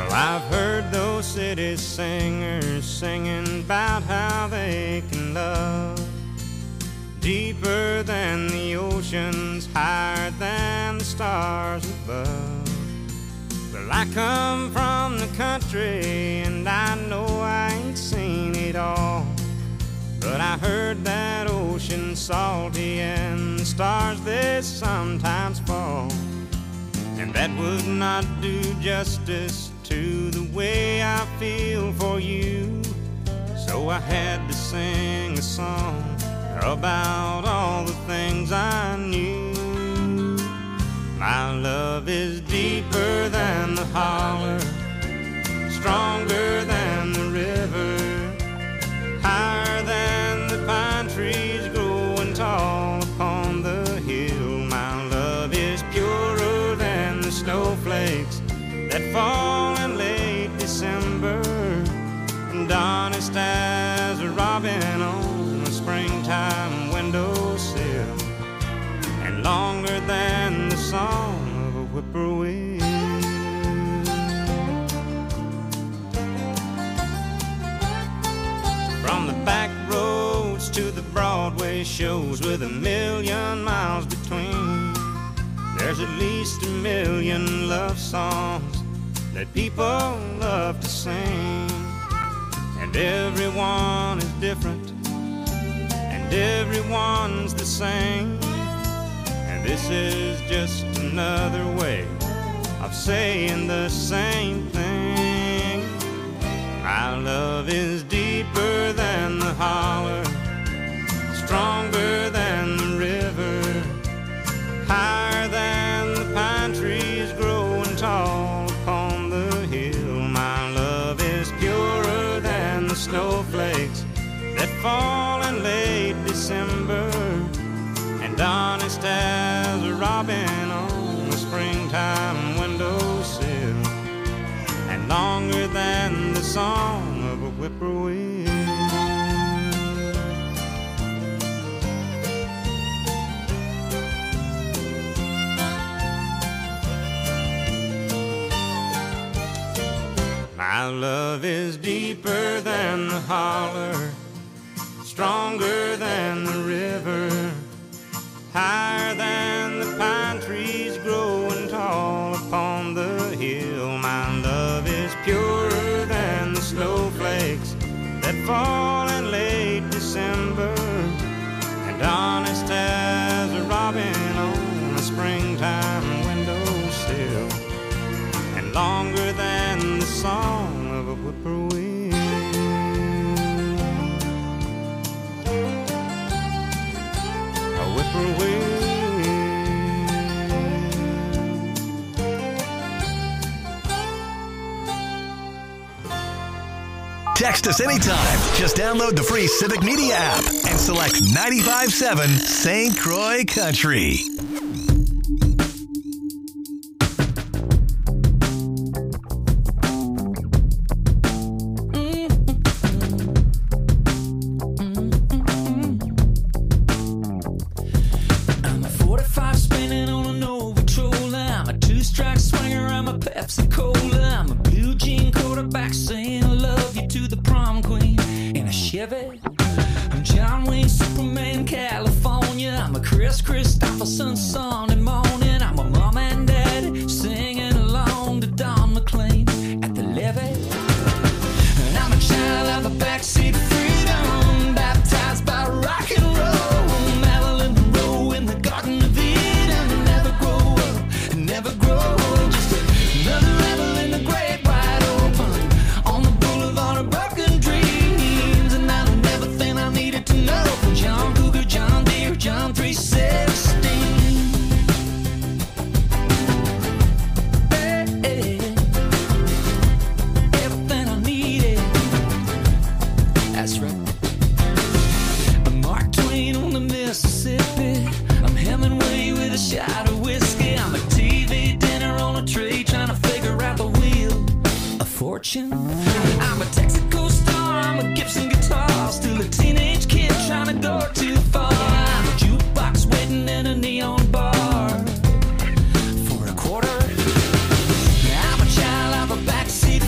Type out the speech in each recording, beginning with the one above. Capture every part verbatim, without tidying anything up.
Well, I've heard those city singers singing about how they can love deeper than the oceans, higher than the stars above. Well, I come from the country and I know I ain't seen it all, but I heard that ocean's salty and the stars they sometimes fall, and that would not do justice to the way I feel for you. So I had to sing a song about all the things I knew. My love is deeper than the holler, stronger than the river, higher than the pine trees growing tall upon the hill. My love is purer than the snowflakes that fall in late December, and honest as a robin on a springtime windowsill, and longer than the song of a whippoorwill. From the back roads to the Broadway shows with a million miles between, there's at least a million love songs that people love to sing, and everyone is different and everyone's the same, and this is just another way of saying the same thing. My love is deeper than the holler, stronger than the river, higher than the pine trees growing tall upon the hill. My love is purer than the snowflakes that fall in late December, and honest as a robin on a springtime windowsill, and longer than the song of a whippoorwill. My love is deeper than the holler, stronger than the river, higher than the pine trees growing tall upon the hill. My love is purer than the snowflakes that fall in late December, and honest as a robin on a springtime windowsill, and longer than the song of a whippoorwill. A whippoorwill. Text us anytime. Just download the free Civic Media app and select ninety-five point seven Saint Croix Country. I'm John Wayne, Superman, California. I'm a Chris Christopherson Sunday morning. I'm a mom and dad singing along to Don McLean at the levee. And I'm a child of the backseat of freedom, baptized by rock and roll. Marilyn Monroe in the Garden of Eden. Never grow up, never grow old. Just another rebel in the great wide open on the boulevard of broken dreams. And I don't everything I needed to know from John Cougar, John Deere, John three sixteen. Hey, hey. Everything I needed. That's right. I'm Mark Twain on the Mississippi. I'm Hemingway with a shot of whiskey. I'm a T V dinner on a tray trying to figure out the wheel of fortune. I'm a Texaco star, I'm a Gibson guitar, still a teenage kid trying to go too far. I'm a jukebox waiting in a neon bar for a quarter. I'm a child of a backseat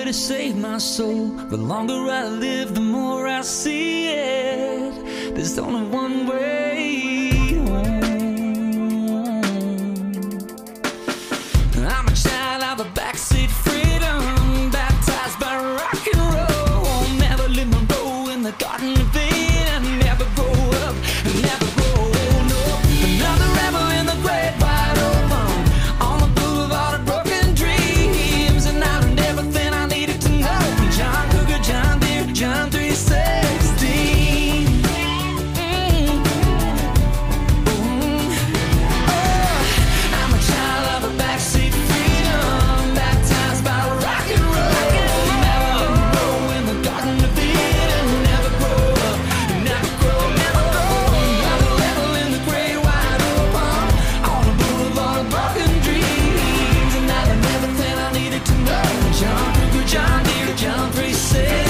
way to save my soul. The longer I live, the more I see it. There's only one way home. I'm a child of the backseat freedom, baptized by rock and roll. Never live my role in the Garden of Eden. Never grow up, never grow old. No, another rebel in the great wide open, on the boulevard of broken dreams, and I learned everything I needed to know from John Cougar, John Deere, John three sixteen. Mm. Mm. Oh, I'm a child of a backseat freedom, baptized by rock and roll. Never grow in the Garden of Eden. Never grow up, never grow, never grow. Another level in the great wide open, on the boulevard of broken dreams, and I learned everything I needed to know. John Cougar, John Deere, John three sixteen.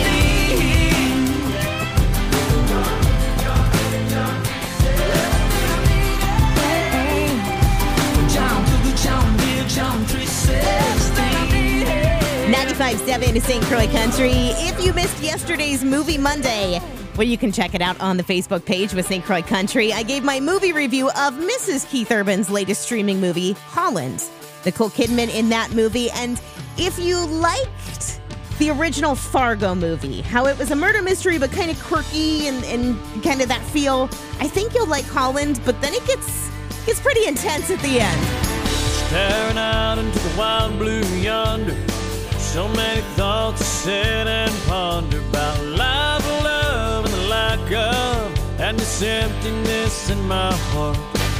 John Cougar, John Deere, John three sixteen. ninety-five point seven Saint Croix Country. If you missed yesterday's Movie Monday, well, you can check it out on the Facebook page with Saint Croix Country. I gave my movie review of Missus Keith Urban's latest streaming movie, Holland. Nicole Kidman in that movie. And if you liked the original Fargo movie, how it was a murder mystery but kind of quirky and, and kind of that feel, I think you'll like Holland, but then it gets, gets pretty intense at the end. Staring out into the wild blue yonder, so many thoughts to sit and ponder about life, love, and the lack of, and this emptiness in my heart.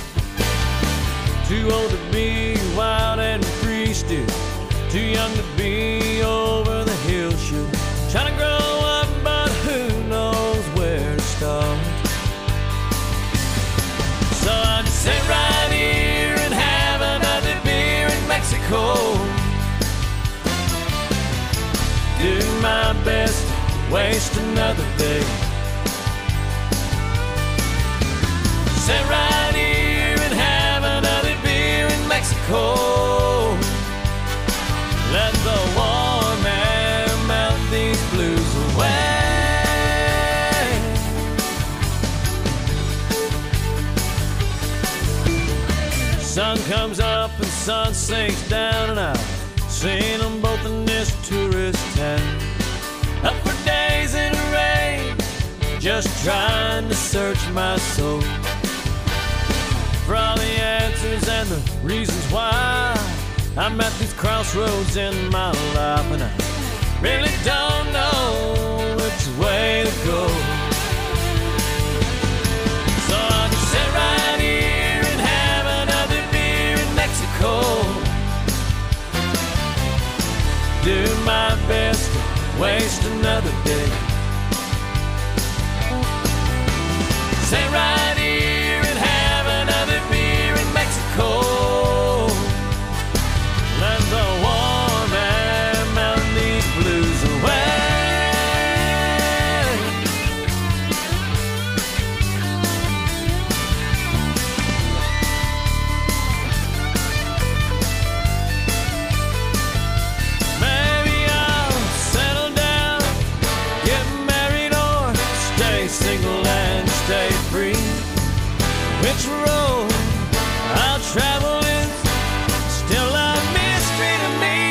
Too old to be wild and free still, too young to be over the hill shoot. Trying to grow up, but who knows where to start. So I just sit right here and have another beer in Mexico. Do my best to waste another day. Sit right here and have another beer in Mexico. Let the warm air melt these blues away. Sun comes up and sun sinks down, and I've seen them both in this tourist town. Up for days in the rain, just trying to search my soul for all the answers and the reasons why I'm at these crossroads in my life, and I really don't know which way to go. So I'll just sit right here and have another beer in Mexico. Do my best to waste another day. Sit right here and have another beer in Mexico. Let the warm air melt these blues away. Maybe I'll settle down, get married, or stay single and stay free. Which road I'll travel is still a mystery to me.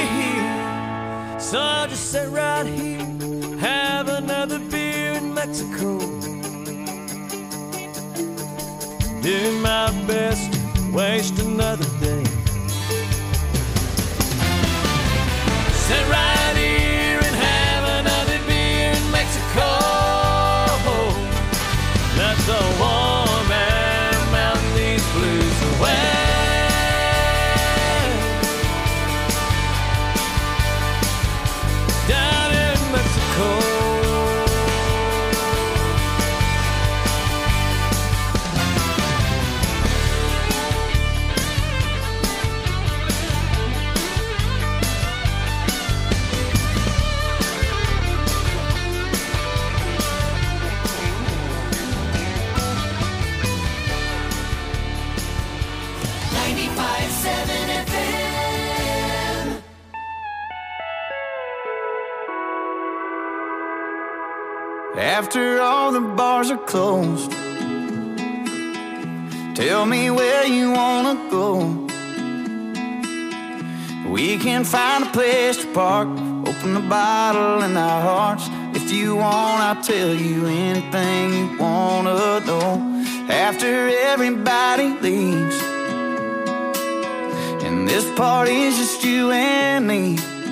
So I'll just sit right here, have another beer in Mexico. Do my best to waste another day. Sit right here and have another beer in Mexico. Let the warm air melt these blues away. Down in Mexico. after all the bars are closed. Tell me where you wanna go. We can find a place to park, open the bottle in our hearts. If you want, I'll tell you anything you wanna know. After everybody leaves, and this party's just you and me,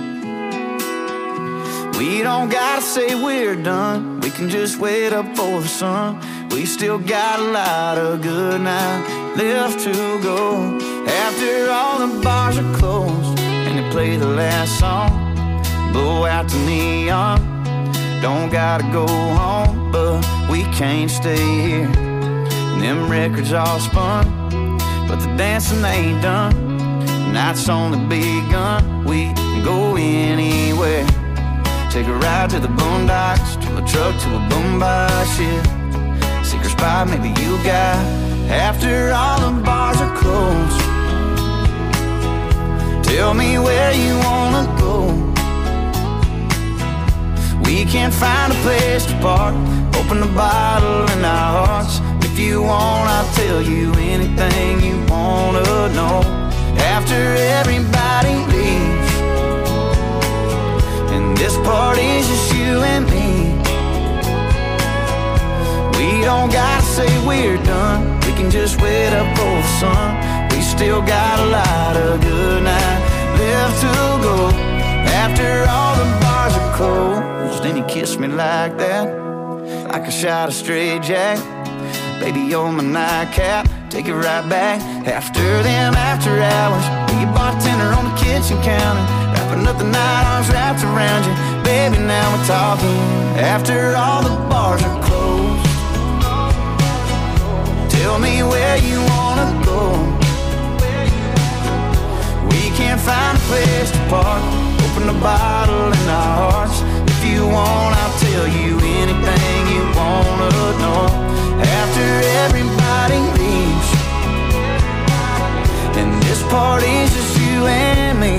we don't gotta say we're done. We can just wait up for the sun. We still got a lot of good night left to go. After all the bars are closed and they play the last song, blow out the neon. Don't gotta go home, but we can't stay here. And them records all spun, but the dancing ain't done. The night's only begun. We can go anywhere. Take a ride to the boondocks, to a truck, to a boombox, yeah. Secret spot maybe you got, after all the bars are closed. Tell me where you wanna go. We can find a place to park, open the bottle in our hearts. If you want, I'll tell you anything you wanna know. After everybody leaves, and this party's just you and me, we don't gotta say we're done. We can just wait up for the sun. We still got a lot of good night left to go. After all the bars are closed, then you kiss me like that, like a shot of straight jack. Baby, you're my nightcap, take it right back. After them after hours, be a bartender on the kitchen counter, wrapping up the night, arms wrapped around you. Baby, now we're talking. After all the bars are closed, tell me where you wanna go. We can't find a place to park, open the bottle in our hearts. If you want, I'll tell you anything you wanna know. After everybody leaves, and this party's just you and me,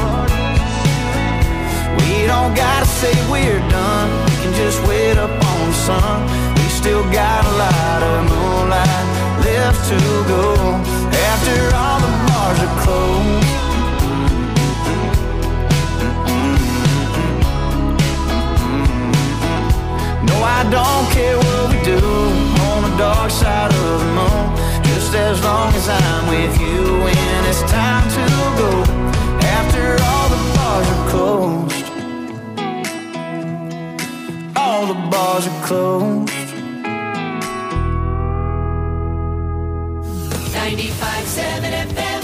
we don't gotta say we're done. We can just wait up on the sun. We still got a lot of moonlight left to go. After all the bars are closed, no, I don't care what we do on the dark side of the moon, just as long as I'm with you when it's time to go. After all the bars are closed, all the bars are closed. ninety-five point seven F M.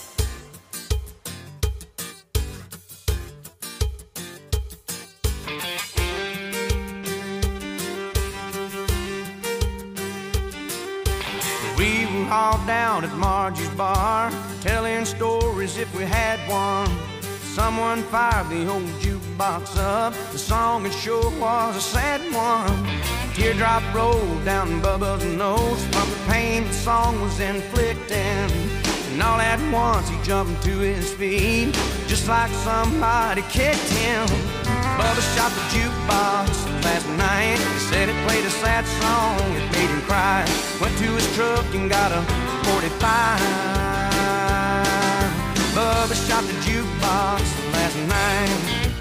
We were all down at Margie's bar, telling stories if we had one. Someone fired the old jukebox up. The song it sure was a sad one. A teardrop rolled down Bubba's nose from the pain the song was inflicting. And all at once he jumped to his feet, just like somebody kicked him. Bubba shot the jukebox last night. He said it played a sad song, it made him cry. Went to his truck and got a forty-five. Bubba shot the jukebox last night.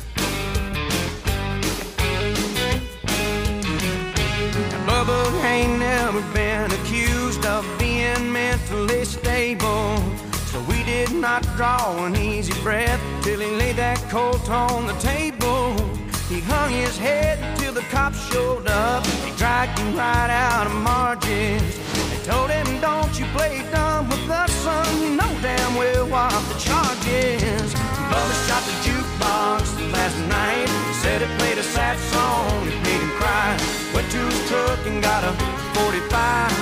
Now, Bubba ain't never been accused of being mentally stable, so we did not draw an easy breath till he laid that Colt on the table. He hung his head till the cops showed up. They dragged him right out of Margie's. They told him, don't you play dumb with us, son. You know damn well what the charge is. Bubba shot the jukebox last night. Said it played a sad song, it made him cry. Went to his truck and got a forty-five.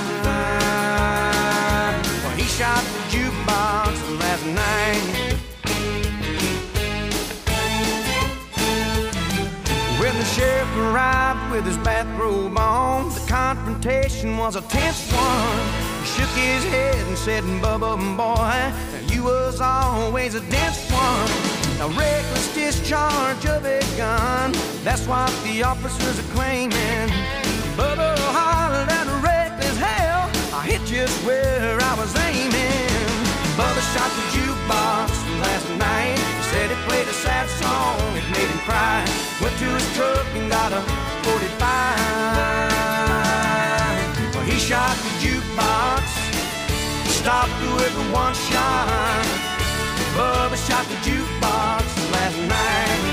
Well, he shot the jukebox last night. When the sheriff arrived with his bathrobe on, the confrontation was a tense one. He shook his head and said, Bubba, boy, you was always a dense one. A reckless discharge of a gun, that's what the officers are claiming. Bubba hollered at reckless hell, I hit just where I was aiming. Bubba shot the jukebox last night. He said it played a sad song, it made him cry. Went to his truck and got a forty-five. Well, he shot the jukebox, stopped whoever one shot. Bubba shot the jukebox last night.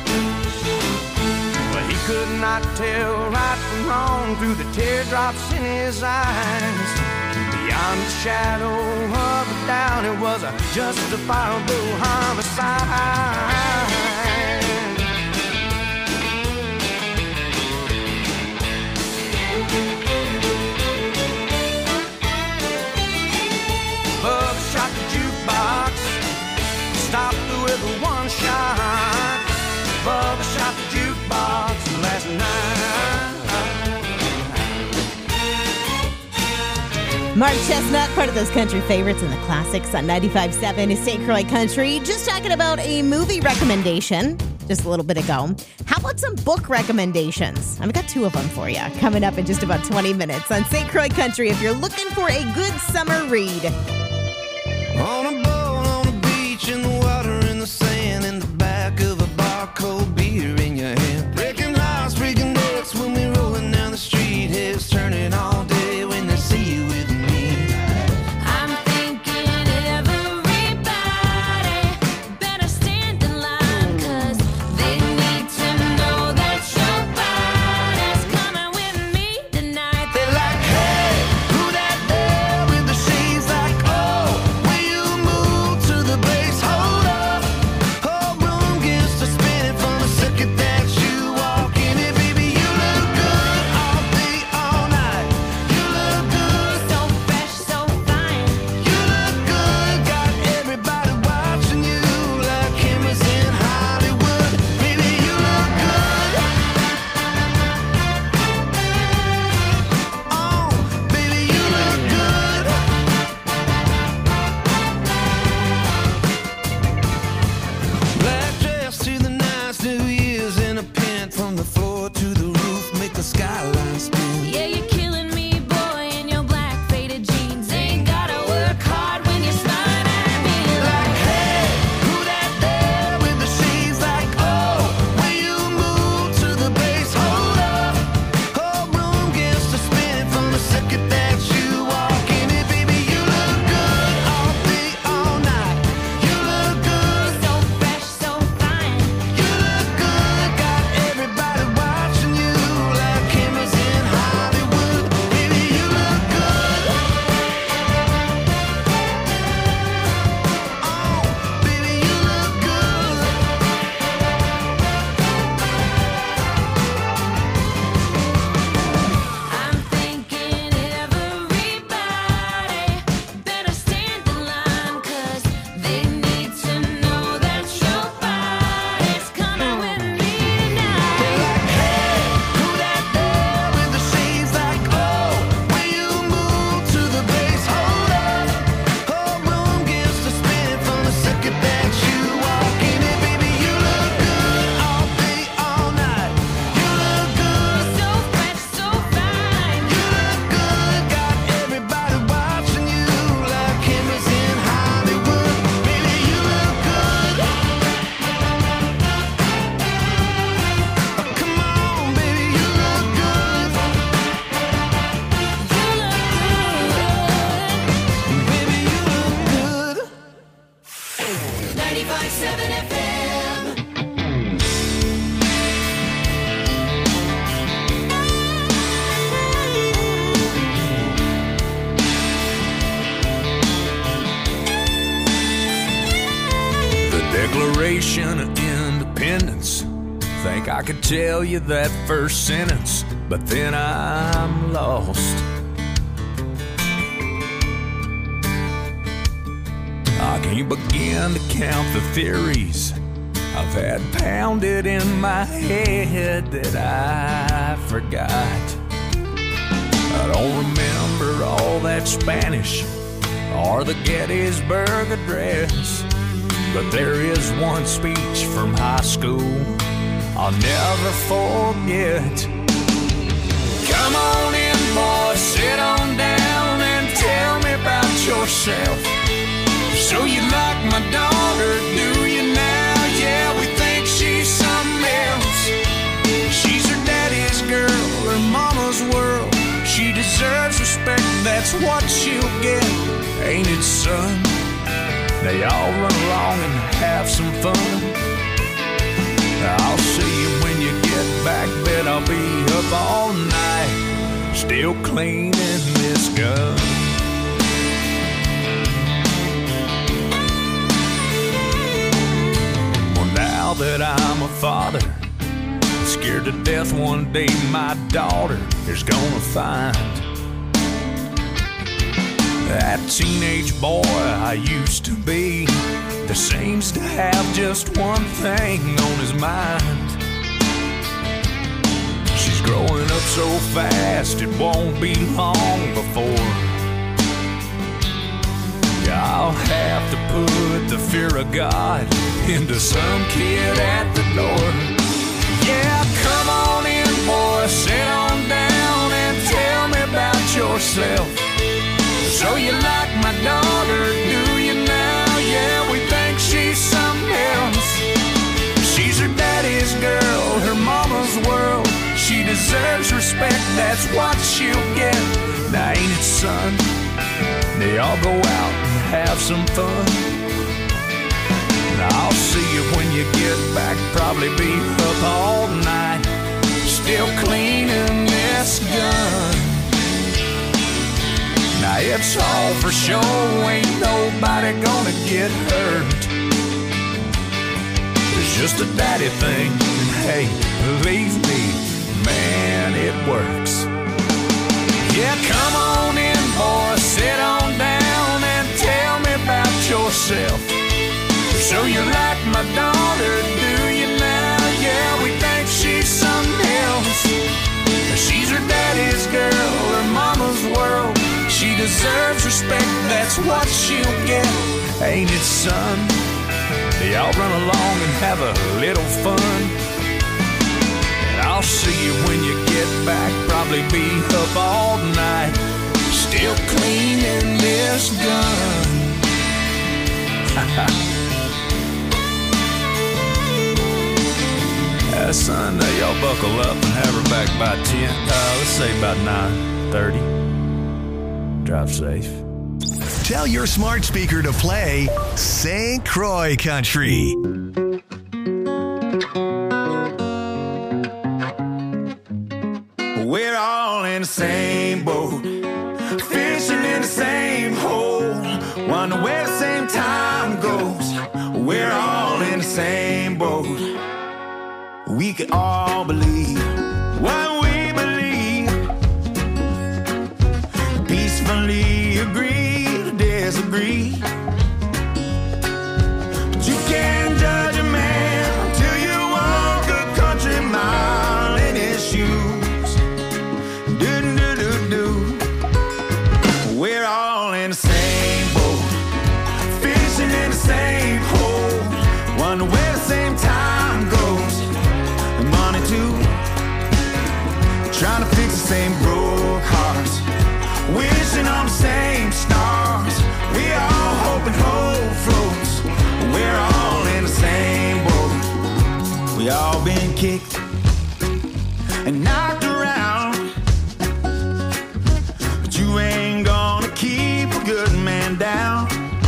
Well, he could not tell right from wrong through the teardrops in his eyes. Beyond the shadow of a doubt, it was a justifiable homicide. Bubba shot the jukebox, stopped whoever one shot. Bubba shot the jukebox last night. Mark Chestnut, part of those country favorites and the classics on ninety-five point seven Saint Croix Country. Just talking about a movie recommendation just a little bit ago. How about some book recommendations? I've got two of them for you coming up in just about twenty minutes on Saint Croix Country if you're looking for a good summer read. On a boat, on a beach, in the water, in the sand, in the back of a bar, cold beer in your hand. Breaking hearts, breaking necks when we're rolling down the street. Heads turning all day when they see you with me. I'm thinking everybody better stand in line, 'cause they need to know that your body's coming with me tonight. They're like, hey, who that there with the shades? Like, oh, will you move to the bass? Hold up, whole room gets to spinning from the second that you walk in it. Baby, you look good all day, all night. You look good, So fresh, so fine. you look good. Got everybody watching you like cameras in Hollywood. Baby, you look good. Oh, baby, you look good. Black dress to the nines, New Year's in a pant, from the floor to the roof, make the skyline spin. Yeah, you're killing me, boy, in your black faded jeans. Ain't gotta work hard when you're smiling at me. Like, hey, who that there with the shades? Like, oh, will you move to the bass? Hold up, whole room gets to spinning from the second that you walk in it. Baby, you look good all day, all night. You look good, So fresh, so fine. you look good. Got everybody watching you like cameras in Hollywood. Baby, you look good. Oh, baby, you look good. I'm thinking everybody better stand in line, 'cause they need to know that your body's coming with me tonight. Hey, who that there with the shades? Like, oh, will you move to the bass? Hold up, whole room gets to spinning from the second that you walk in it. Baby, you look good all day, all night. You look good, So fresh, so fine. you look good. Got everybody watching you like cameras in Hollywood. Baby, you look good. Oh, come on, baby, you look good. Baby, you look good. ninety-five point seven F M. The Declaration of Independence. Think I could tell you that first sentence, but then I'm lost. I can't begin to count the theories I've had pounded in my head that I forgot. I don't remember all that that Spanish or the Gettysburg Address. But there is one speech from high school I'll never forget. Come on in, boy, sit on down and tell me about yourself. So you like my daughter, do you now? Yeah, we think she's something else. She's her daddy's girl, her mama's world. She deserves respect, that's what she'll get, ain't it, son? They all run along and have some fun. I'll see you when you get back, bet I'll be up all night, still cleaning this gun. Well, now that I'm a father, scared to death one day my daughter is gonna find that teenage boy I used to be that seems to have just one thing on his mind. She's growing up so fast it won't be long before I'll have to put the fear of God into some kid at the door. Yeah, come on in, boy, sit on down and tell me about yourself. So you like my daughter, do you now? Yeah, we think she's something else. She's her daddy's girl, her mama's world. She deserves respect, that's what she'll get. Now ain't it, son? They all go out and have some fun. Now I'll see you when you get back, probably be up all night, still cleaning this gun. Now it's all for show, ain't nobody gonna get hurt. It's just a daddy thing, and hey, believe me, man, it works. Yeah, come on in, boy, sit on down and tell me about yourself. So you like my daughter, do you now? Yeah, we think she's something else. She's her daddy's girl, her mama's world. She deserves respect, that's what she'll get, ain't it, son? They all run along and have a little fun. And I'll see you when you get back, probably be up all night, still cleaning this gun. uh, son, uh, y'all buckle up and have her back by ten, uh, let's say about nine thirty. Drive safe. Tell your smart speaker to play Saint Croix Country. We're all in the same boat, fishing in the same hole, wonder where the same time goes. We're all in the same boat. We can all believe what we believe, peacefully agree to disagree. But you can't judge a man till you walk a country mile in his shoes. Do do do do. We're all in the same boat, fishing in the same hole, wonder where the same time goes. And money too, trying to fix the same broke hearts, wishing on the same stars. We all hope and hope floats. We're all in the same boat. We all been kicked and knocked around, but you ain't gonna keep a good man down.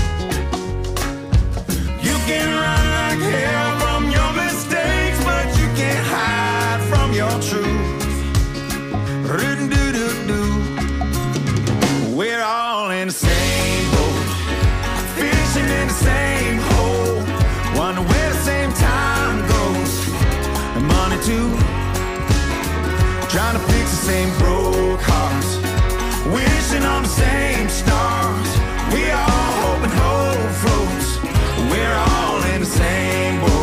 You can run like hell from your mistakes, but you can't hide from your truth. Ru-do-do-do. We're all in the same boat, fishing in the same hole, wonder where the same time goes. And money too, trying to fix the same broke hearts, wishing on the same stars. We all hope and hope floats. We're all in the same boat.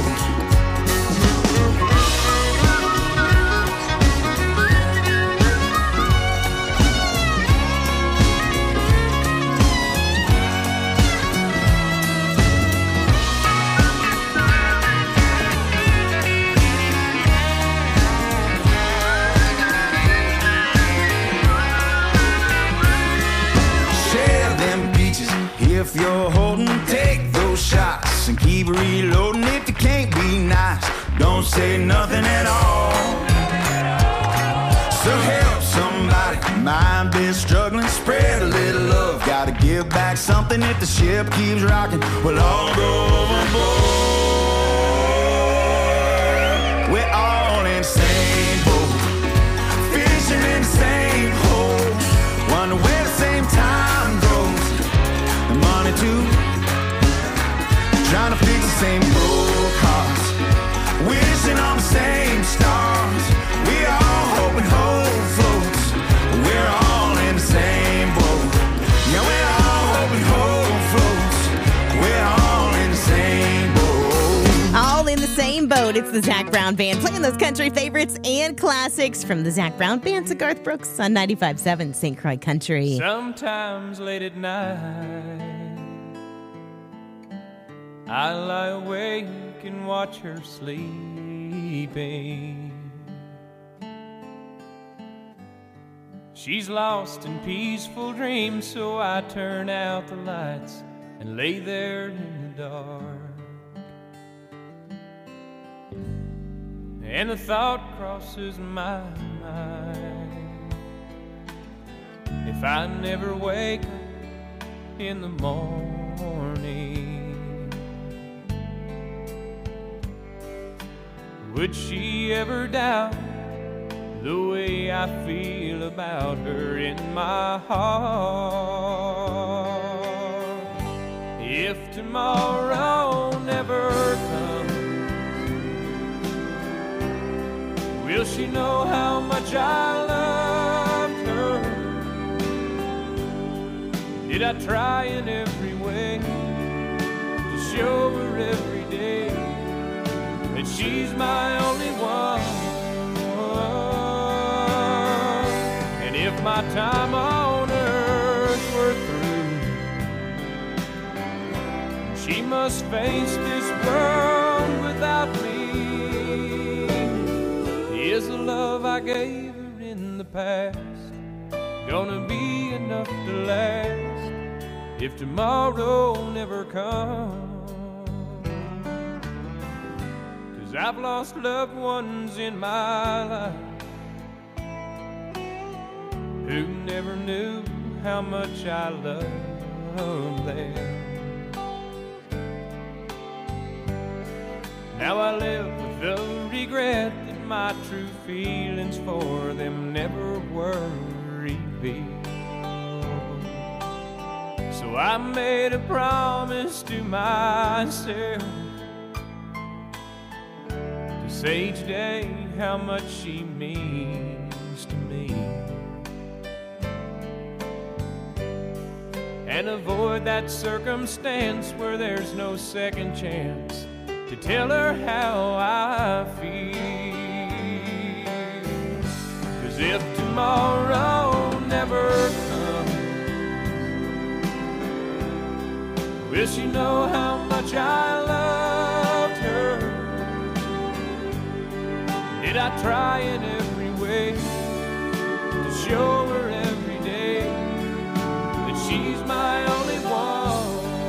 if you're holding, take those shots and keep reloading. If you can't be nice, don't say nothing at all. So help somebody, mind been struggling, spread a little love. Gotta give back something if the ship keeps rocking. We'll all go overboard. We're all in the same boat, fishing in the same hole. Wonder where the same time goes, and money too. Trying to fix the same broke hearts, wishing on the same stars. We all hope and hope floats. We're all in the same boat. Yeah, we're all hope and hope floats. We're all in the same boat. All in the same boat. It's the Zach Brown Band playing those country favorites and classics from the Zach Brown Band to Garth Brooks on ninety-five point seven Saint Croix Country. Sometimes late at night I lie awake and watch her sleeping. She's lost in peaceful dreams, so I turn out the lights and lay there in the dark. And the thought crosses my mind, if I never wake up in the morning, would she ever doubt the way I feel about her in my heart? If tomorrow never comes, will she know how much I loved her? Did I try in every way to show her every day that she's my only one? And if my time on earth were through, she must face this world without me. Is the love I gave her in the past gonna be enough to last if tomorrow never comes? 'Cause I've lost loved ones in my life who never knew how much I loved them. Now I live with the regret that my true feelings for them never were revealed. So I made a promise to myself to say each day how much she means to me, and avoid that circumstance where there's no second chance to tell her how I feel. 'Cause if tomorrow never comes, will she know how much I loved her? Did I try in every way to show her every day that she's my only one?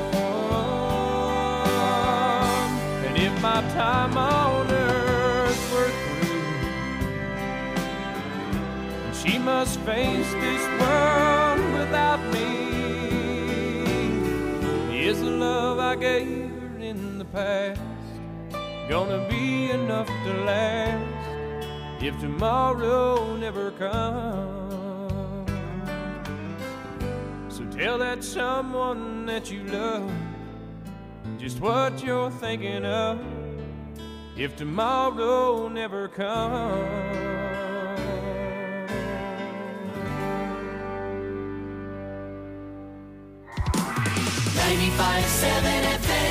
And if my time on earth were through, she must face this world without me. Is the love I gave her in the past gonna be enough to last if tomorrow never comes? So tell that someone that you love just what you're thinking of if tomorrow never comes. ninety-five point seven F M.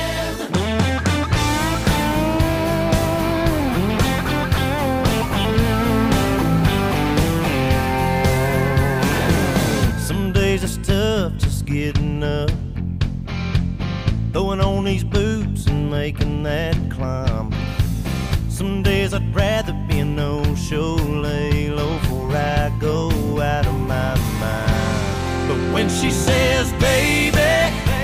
Some days it's tough just getting up, throwing on these boots and making that climb. Some days I'd rather be a no-show, lay low before I go out of my mind. But when she says, baby,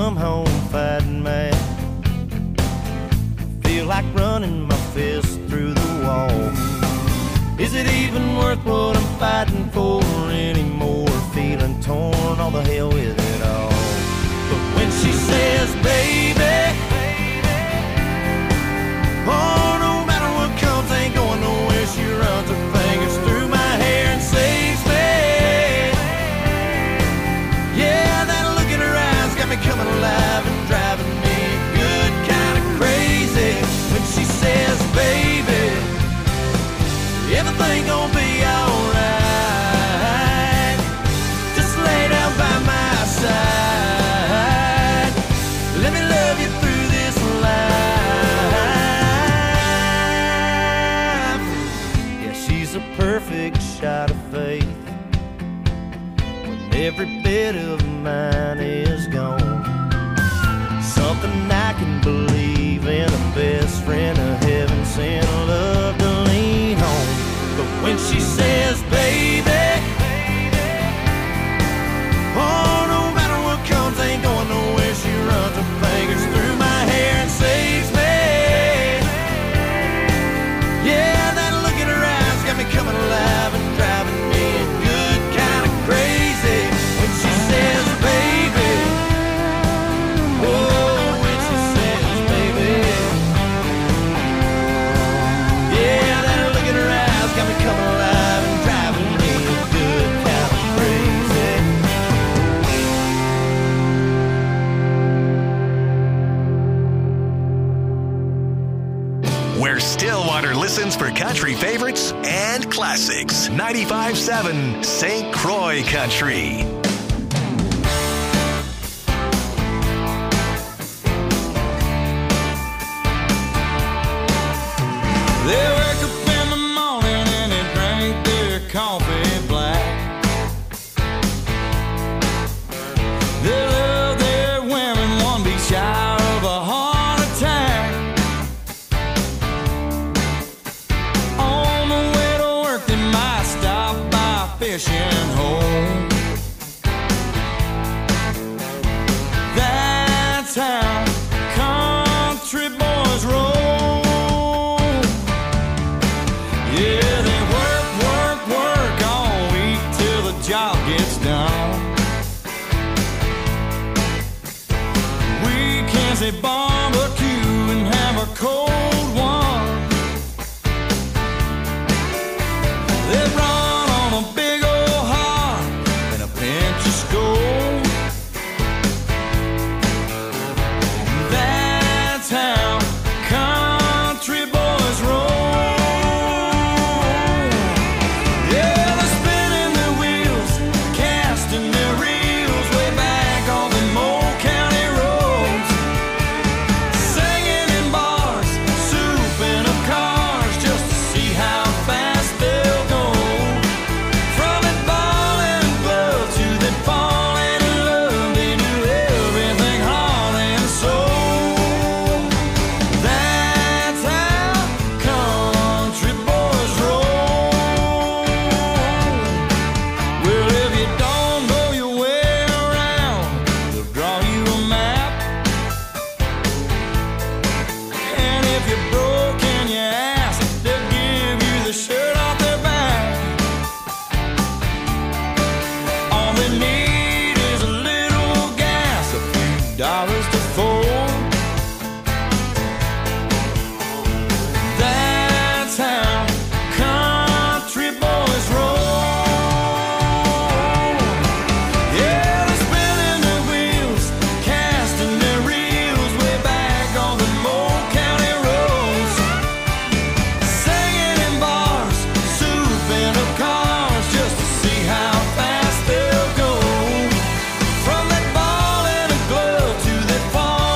come home fighting mad. Feel like running my fist through the wall. Is it even worth what I'm fighting for anymore? Feeling torn, all the hell with it all. But when she says, baby, oh, no matter what comes, ain't going nowhere. She runs her fingers through my hair and saves me. Yeah, that look in her eyes got me coming alive and driving me good kind of crazy. When she says, baby, everything gonna be alright. Just lay down by my side. Let me love you through this life. Yeah, she's a perfect shot of faith when every bit of mine is gone. Something I can believe in, a best friend, a heaven sent love to lean on. But when she says, baby, oh, no matter what comes, ain't going nowhere. She runs her fingers through my hair and saves me. Yeah, that look in her eyes got me coming alive and driving me good kind of crazy. When she says, baby, oh, when she says, baby, yeah, that look in her eyes got me coming alive and driving me good kind of crazy. Where Stillwater listens for country favorites and classics. ninety-five seven Saint Croix Country. They wake up in the morning and they drink their coffee black. They love their women, one be shy of a heart attack. On the way to work they might stop by a fishing hole. That's how country boys roll. Yeah, they work, work, work all week till the job gets done. Weekends they barbecue and have a cold one. They run on a big old heart and a pinch of Skoal. That's how country boys roll. Yeah, they're spinning their wheels, casting their reels way back on the old county roads. Singing in bars, souping up cars just to see how fast they'll go. From that ball and glove to that fall in love, they do everything heart and soul. That's how country boys roll. Well, if you don't know your way around, they'll draw you a map. And if you're broke and you ask, they'll give you the shirt off their back. All they need is a little gas, a few dollars to fold. That's how country boys roll. Yeah, they're spinning their wheels, casting their reels way back on the old county roads. Singing in bars, souping up cars just to see how fast they'll go. From that ball and a glove to that fall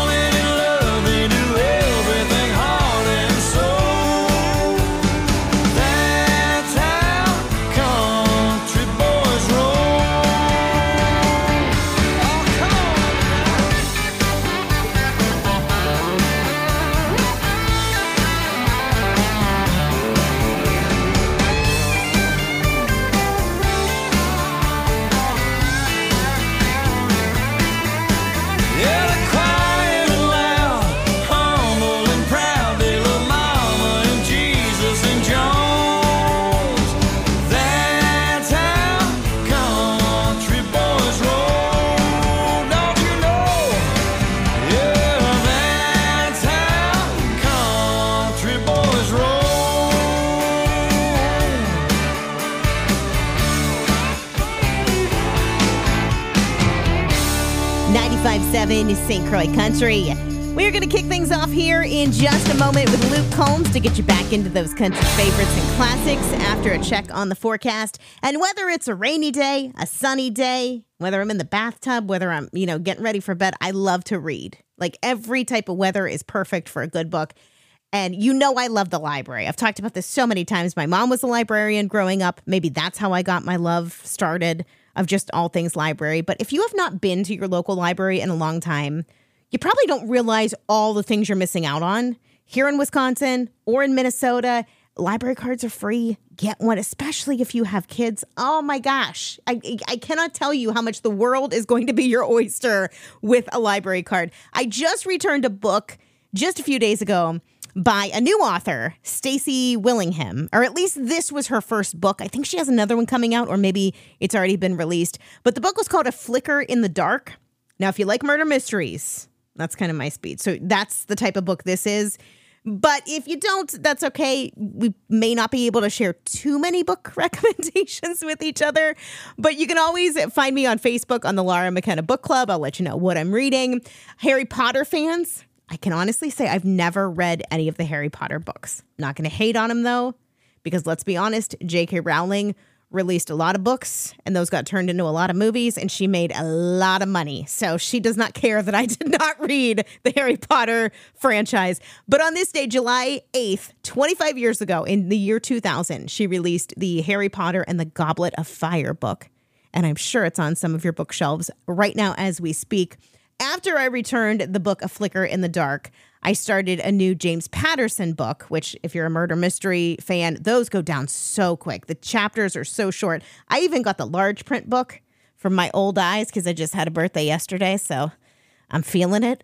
seven Saint Croix Country. We're going to kick things off here in just a moment with Luke Combs to get you back into those country favorites and classics after a check on the forecast. And whether it's a rainy day, a sunny day, whether I'm in the bathtub, whether I'm, you know, getting ready for bed, I love to read. Like every type of weather is perfect for a good book. And you know I love the library. I've talked about this so many times. My mom was a librarian growing up. Maybe that's how I got my love started of just all things library. But if you have not been to your local library in a long time, you probably don't realize all the things you're missing out on. Here in Wisconsin or in Minnesota, library cards are free. Get one, especially if you have kids. Oh my gosh. I, I cannot tell you how much the world is going to be your oyster with a library card. I just returned a book just a few days ago by a new author, Stacy Willingham, or at least this was her first book. I think she has another one coming out, or maybe it's already been released. But the book was called A Flicker in the Dark. Now, if you like murder mysteries, that's kind of my speed. So that's the type of book this is. But if you don't, that's okay. We may not be able to share too many book recommendations with each other, but you can always find me on Facebook on the Laura McKenna Book Club. I'll let you know what I'm reading. Harry Potter fans, I can honestly say I've never read any of the Harry Potter books. Not going to hate on them, though, because let's be honest, J K Rowling released a lot of books, and those got turned into a lot of movies, and she made a lot of money. So she does not care that I did not read the Harry Potter franchise. But on this day, July eighth, twenty-five years ago, in the year two thousand, she released the Harry Potter and the Goblet of Fire book. And I'm sure it's on some of your bookshelves right now as we speak. After I returned the book A Flicker in the Dark, I started a new James Patterson book, which if you're a murder mystery fan, those go down so quick. The chapters are so short. I even got the large print book from my old eyes because I just had a birthday yesterday, so I'm feeling it.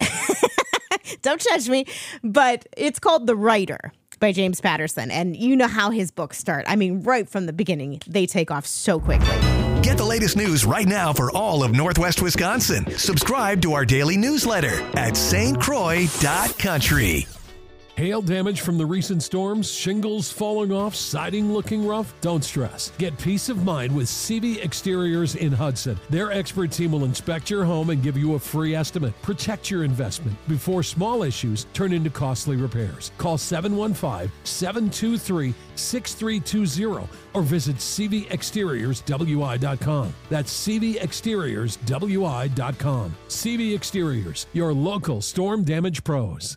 Don't judge me. But it's called The Writer by James Patterson, and you know how his books start. I mean, right from the beginning, they take off so quickly. Get the latest news right now for all of Northwest Wisconsin. Subscribe to our daily newsletter at S T Croix dot country. Hail damage from the recent storms, shingles falling off, siding looking rough? Don't stress. Get peace of mind with C V Exteriors in Hudson. Their expert team will inspect your home and give you a free estimate. Protect your investment before small issues turn into costly repairs. Call seven one five, seven two three, six three two zero or visit C V Exteriors W I dot com. That's C V Exteriors W I dot com. C V Exteriors, your local storm damage pros.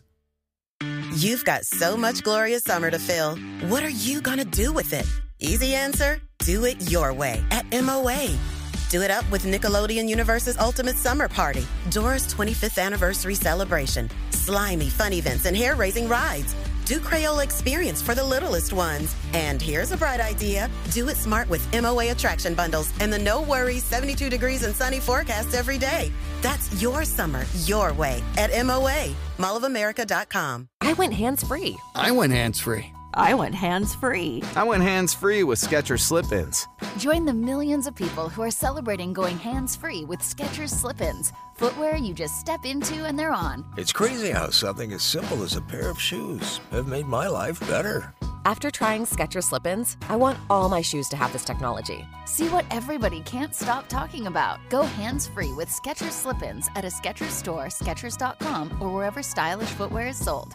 You've got so much glorious summer to fill. What are you going to do with it? Easy answer, do it your way at M O A. Do it up with Nickelodeon Universe's Ultimate Summer Party, Dora's twenty-fifth anniversary celebration, slimy fun events and hair-raising rides. Do Crayola Experience for the littlest ones. And here's a bright idea. Do it smart with M O A attraction bundles and the no worries seventy-two degrees and sunny forecast every day. That's your summer, your way at M O A, mall of america dot com. I went hands-free. I went hands-free. I went hands-free. I went hands-free with Skechers Slip-ins. Join the millions of people who are celebrating going hands-free with Skechers Slip-ins. Footwear you just step into and they're on. It's crazy how something as simple as a pair of shoes have made my life better. After trying Skechers Slip-ins, I want all my shoes to have this technology. See what everybody can't stop talking about. Go hands-free with Skechers Slip-ins at a Skechers store, Skechers dot com, or wherever stylish footwear is sold.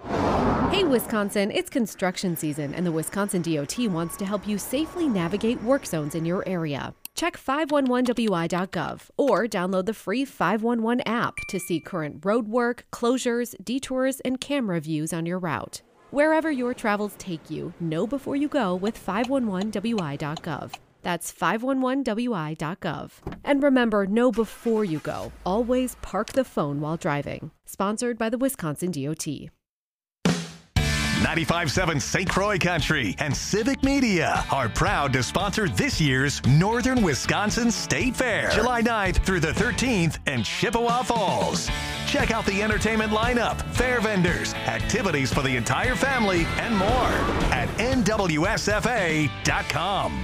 Hey Wisconsin, it's construction season and the Wisconsin D O T wants to help you safely navigate work zones in your area. Check five one one W I dot gov or download the free five one one app to see current road work, closures, detours, and camera views on your route. Wherever your travels take you, know before you go with five one one W I dot gov. That's five one one W I dot gov. And remember, know before you go. Always park the phone while driving. Sponsored by the Wisconsin D O T. ninety-five point seven Saint Croix Country and Civic Media are proud to sponsor this year's Northern Wisconsin State Fair, July ninth through the thirteenth in Chippewa Falls. Check out the entertainment lineup, fair vendors, activities for the entire family, and more at N W S F A dot com.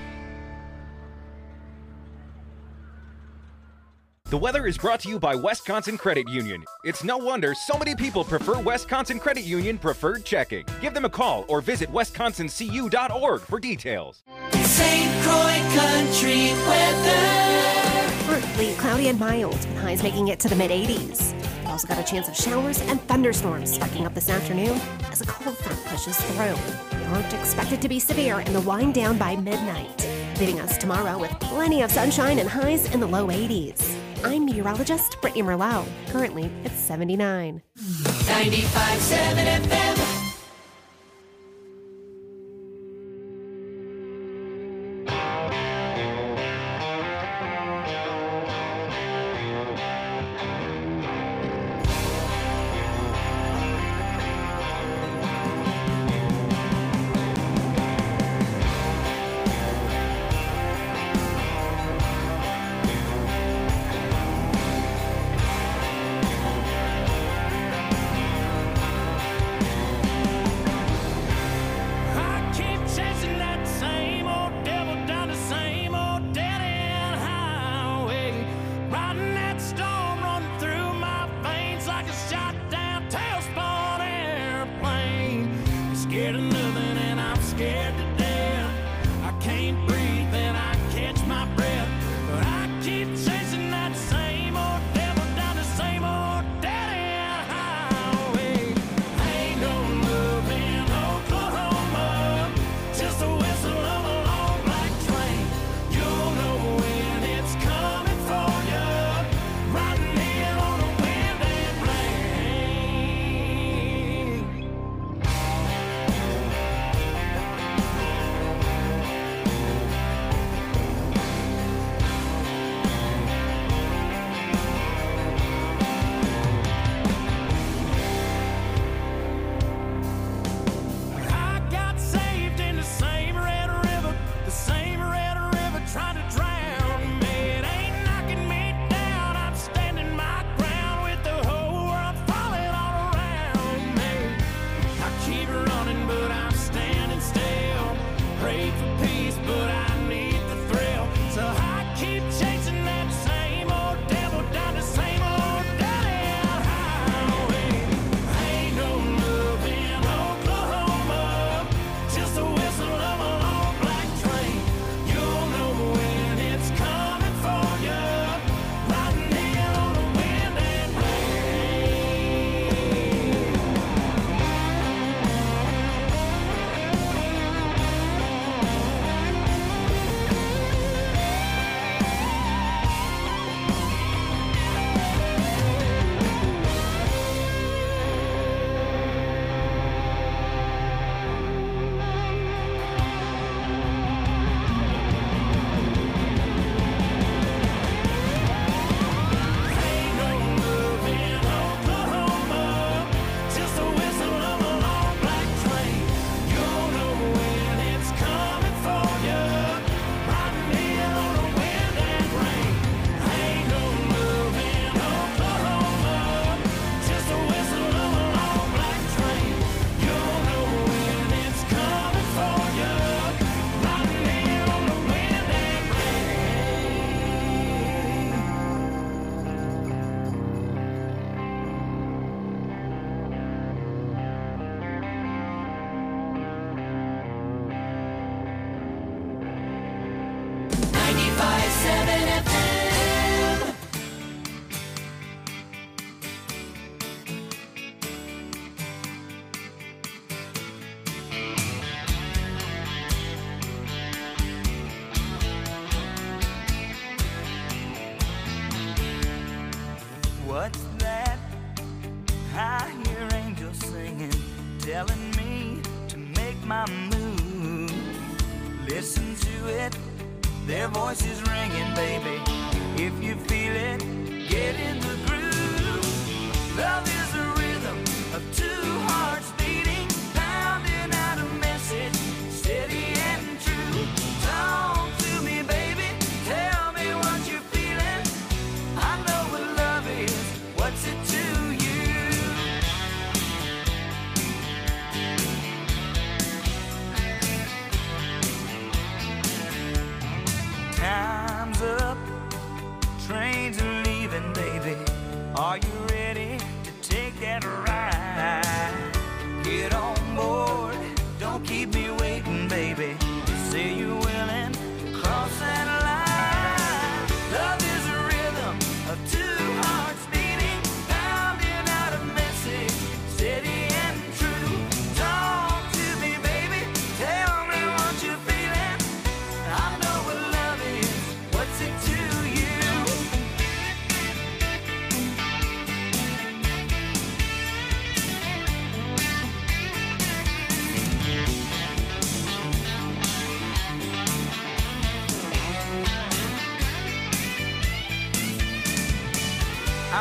The weather is brought to you by Wisconsin Credit Union. It's no wonder so many people prefer Wisconsin Credit Union Preferred Checking. Give them a call or visit wisconsin c u dot org for details. Saint Croix Country weather. Partly cloudy and mild, with highs making it to the mid eighties. We've also got a chance of showers and thunderstorms sparking up this afternoon as a cold front pushes through. They aren't expected to be severe and they'll wind down by midnight, leaving us tomorrow with plenty of sunshine and highs in the low eighties. I'm meteorologist Brittany Merlot. Currently, it's seventy-nine. ninety-five point seven F M. What's that? I hear angels singing, telling me to make my move. Listen to it, their voices ringing, baby. If you feel it, get in the groove. Love is a rhythm of two hearts beating, pounding out a message, steady and true. Talk to me, baby, tell me what you're feeling. I know what love is, what's it to you? Time's up, trains are leaving, baby. Are you ready to take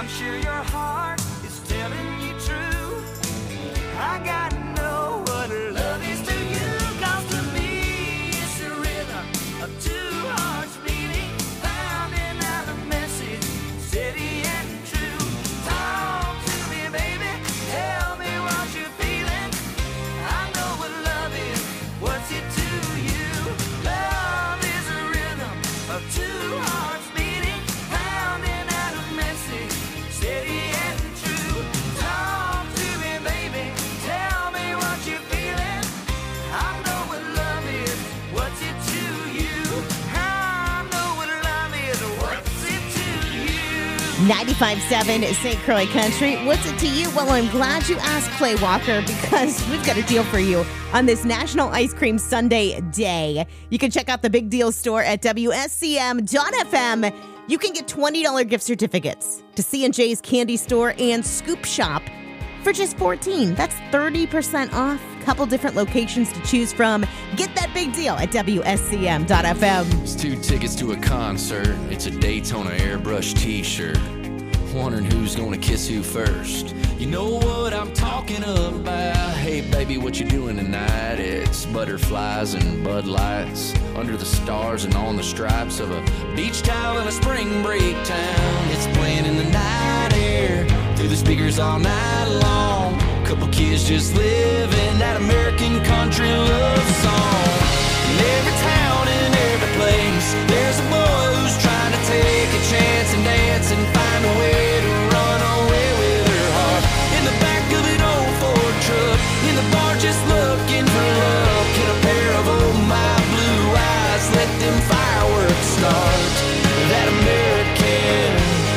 I'm sure your heart is telling you true. I gotta know what love is to you. 'Cause to me it's the rhythm of two hearts beating, pounding out a message, steady and true. Talk to me, baby, tell me what you're feeling. I know what love is, what's it to you? Love is a rhythm of two hearts beating, pounding out a message, steady and true. Talk to me, baby, tell me what you're feeling. I know what love is, what's it to you? I know what love is, what's it to you? ninety-five point seven Saint Croix Country. What's it to you? Well, I'm glad you asked, Clay Walker, because we've got a deal for you on this National Ice Cream Sunday day. You can check out the Big Deal store at W S C M dot F M. You can get twenty dollars gift certificates to C and J's Candy Store and Scoop Shop for just fourteen dollars. That's thirty percent off. Couple different locations to choose from. Get that big deal at W S C M dot F M. It's two tickets to a concert. It's a Daytona airbrush t-shirt. Wondering who's gonna kiss who first. You know what I'm talking about. Hey baby, what you doing tonight? It's butterflies and Bud Lights under the stars and on the stripes of a beach towel in a spring break town. It's playing in the night air through the speakers all night long. Couple kids just living that American country love song. In every town and every place, there's a boy who's trying to take a chance and dance and find a way to run away with her heart. In the back of an old Ford truck, in the bar just looking for love. Get a pair of old my blue eyes, let them fireworks start. That American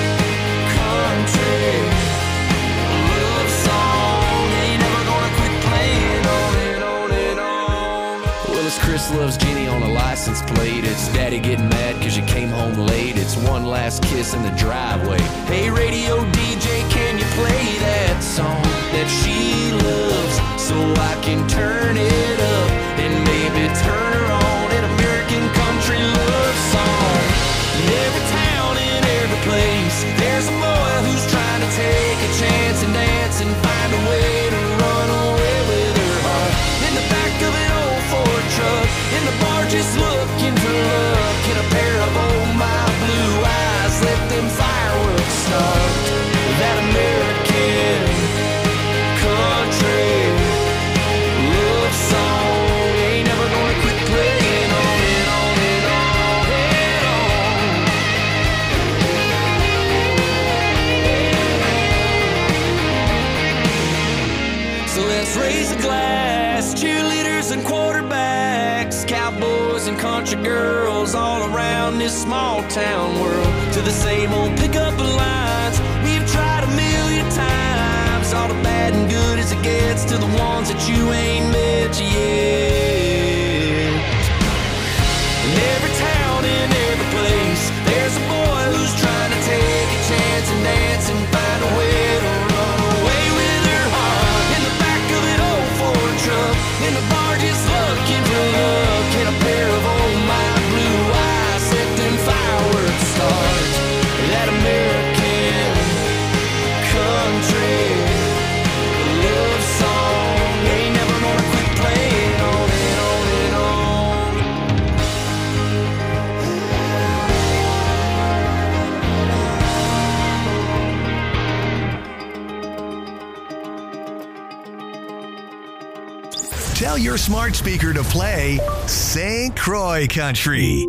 country love song ain't never gonna quit playing on and on and on. Well, it's Chris loves Jenny on a license plate. It's Daddy getting mad cause you came home late. It's one last kiss in the driveway. Hey radio D J, can you play that song that she loves so I can turn it up and maybe turn her on? An American country love song. In every town, in every place, there's a boy who's trying to take a chance and dance and find a way to run away with her heart. In the back of an old Ford truck, in the bar just looking for love. Get a pair of old my blue eyes, let them fireworks start. That American country love song ain't never gonna quit playing on and on and on and on. So let's raise a glass, cheerleaders and quarterbacks, cowboys and country girls all around this small town world. To the same old pickup lines we've tried a million times. All the bad and good as it gets to the ones that you ain't met yet. In every town, in every place, there's a boy who's trying to take a chance and dance and find a way to run away with her heart. In the back of an old Ford truck, in the bar just looking for love. Get a pair of old my blue eyes, let them fireworks start. That American country love song ain't never gonna quit playing on and on and on. Tell your smart speaker to play Saint Croix Country.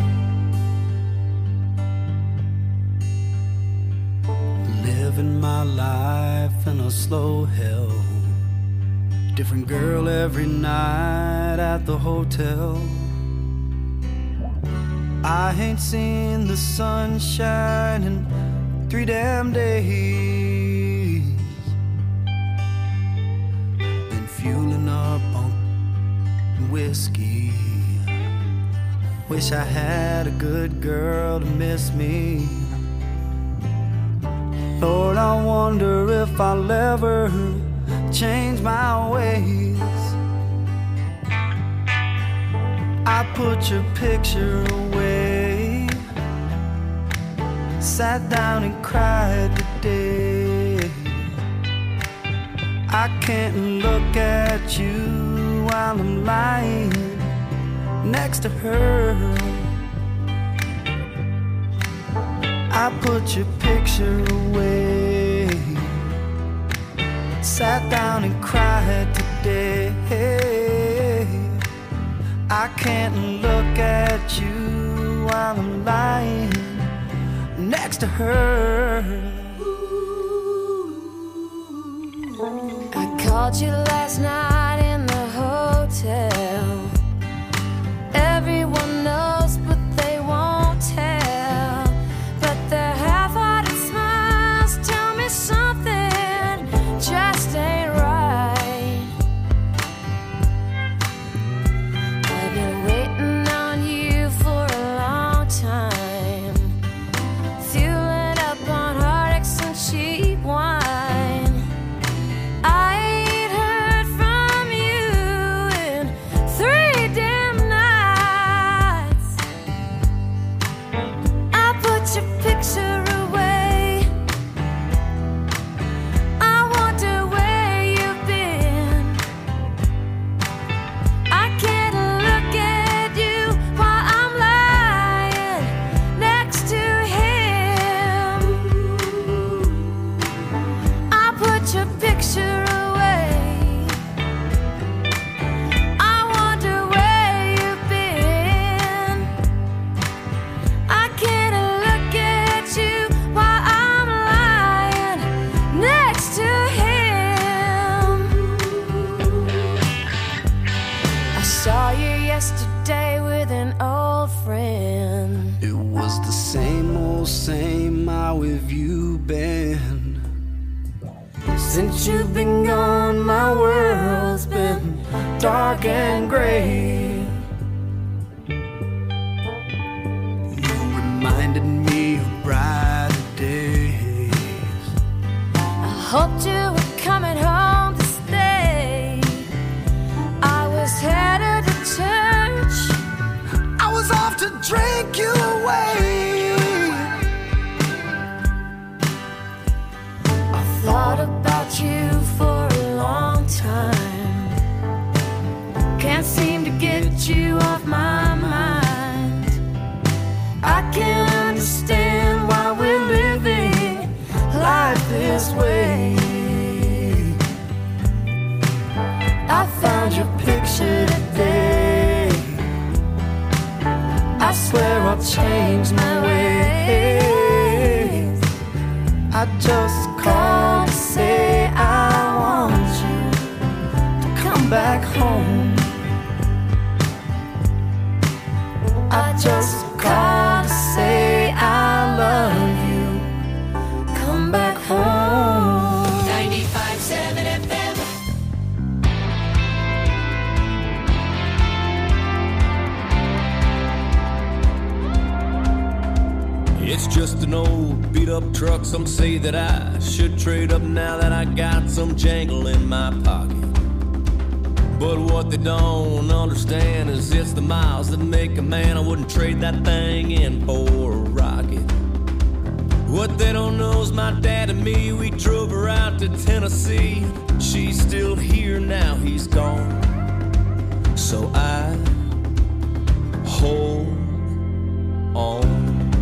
Living my life in a slow hell. Different girl every night at the hotel. I ain't seen the sunshine in three damn days. Been fueling up on whiskey. Wish I had a good girl to miss me. Lord, I wonder if I'll ever change my ways. I put your picture away, sat down and cried today. I can't look at you while I'm lying next to her. I put your picture away, sat down and cried today. I can't look at you while I'm lying next to her. I called you last night in the hotel. Everyone knows, but they won't tell. But their half-hearted smiles tell me something just ain't right. I've been waiting on you for a long time, fueling up on heartaches and cheap wine. I ain't heard from you in three damn nights. I put your picture away. I wonder where you've been. I can't look at you while I'm lying next to him. I put your picture away. I wonder where you've been. I can't look at you while I'm lying next to him. I saw you yesterday with an old friend. It was the same old same. How have you been? Since you've been gone, my world's been dark and gray. You reminded me of brighter days. I hoped you were coming home to stay. I was headed to church. I was off to drink you away. I thought about you for a long time. Can't seem to get you off my mind. I can't understand why we're living life this way. I found your picture today. I swear I'll change my ways. I just called to say I want you to come back home. I just called to say I love you. Come back home. ninety-five point seven F M. It's just an old beat up truck. Some say that I should trade up now that I got some jangle in my pocket. But what they don't understand is it's the miles that make a man. I wouldn't trade that thing in for a rocket. What they don't know is my dad and me, we drove her out to Tennessee. She's still here now, he's gone. So I hold on.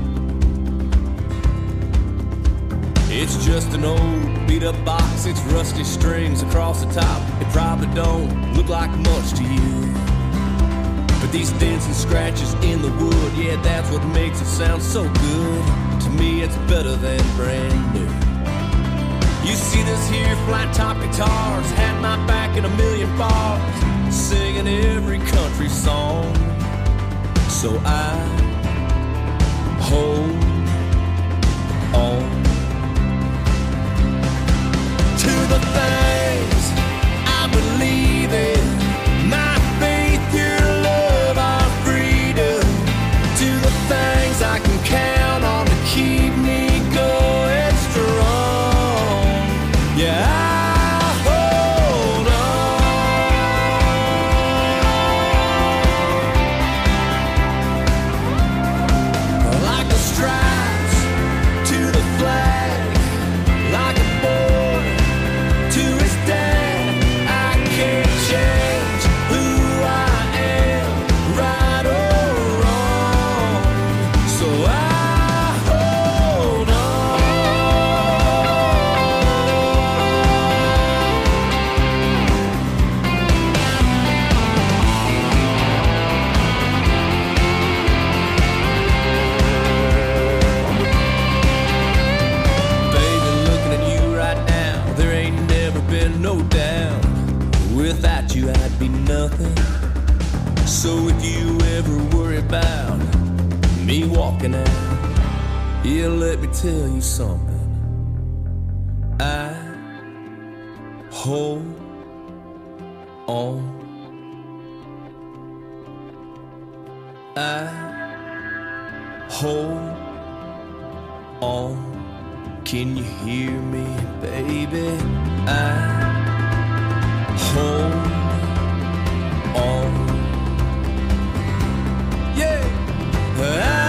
It's just an old beat up box, it's rusty strings across the top. It probably don't look like much to you, but these dents and scratches in the wood, yeah, that's what makes it sound so good. To me it's better than brand new. You see this here flat top guitars, had my back in a million bars, singing every country song. So I hold on to the things I believe in, my faith, your love, our freedom, to the things I can count on to keep me going strong. Yeah, I hold on like the stripes no doubt, without you I'd be nothing. So if you ever worry about me walking out, yeah, let me tell you something. I hold on. I hold on. Can you hear me, baby? I hold on. Yeah. I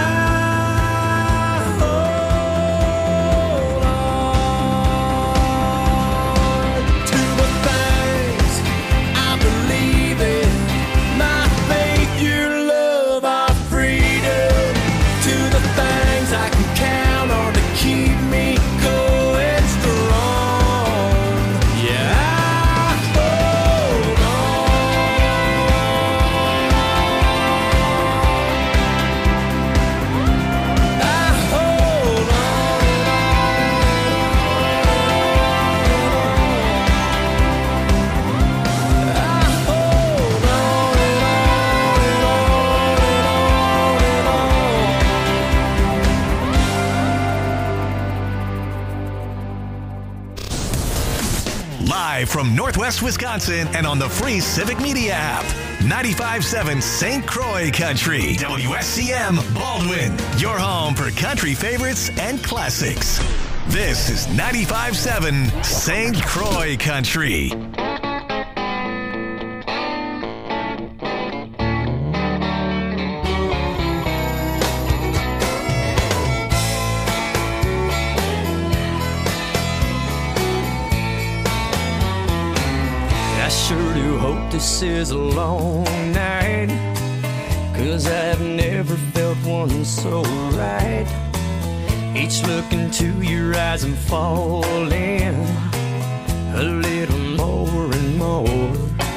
from Northwest Wisconsin and on the free Civic Media app. ninety-five point seven Saint Croix Country. W S C M Baldwin. Your home for country favorites and classics. This is ninety-five point seven Saint Croix Country. This is a long night, 'cause I've never felt one so right. Each look into your eyes and falling a little more and more.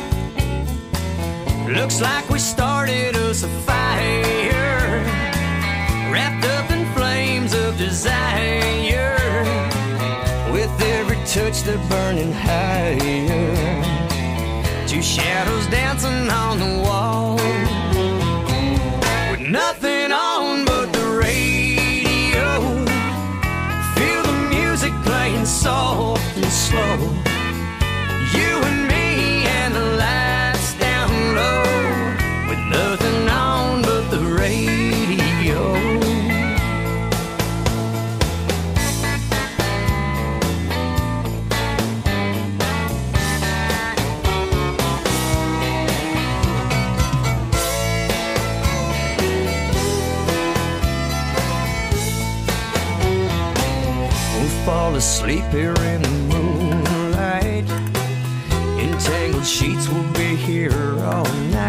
Looks like we started us a fire, wrapped up in flames of desire. With every touch they're burning higher. Two shadows dancing on the wall, with nothing on but the radio. Feel the music playing soft and slow. You and me and the lights down low, with nothing on but the radio. Fall asleep here in the moonlight. Entangled sheets will be here all night.